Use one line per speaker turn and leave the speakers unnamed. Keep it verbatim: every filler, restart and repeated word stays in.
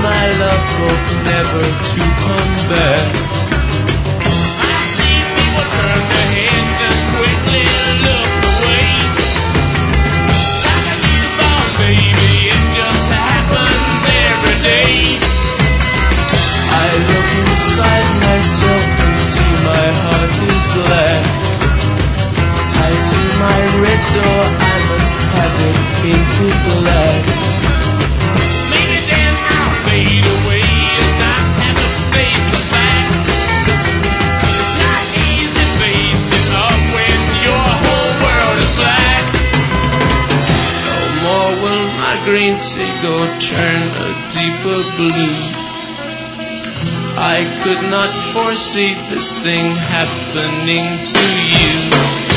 my love hope never to come back.
I see people turn their heads and quickly look away. Like a newborn baby, it just happens every day.
I look inside myself and see my heart is black. I see my red door, I must have it painted black.
Maybe then I'll fade away and not have to face the facts. It's not easy facing up when your whole world is black.
No more will my green seagull turn a deeper blue. I could not foresee this thing happening to you.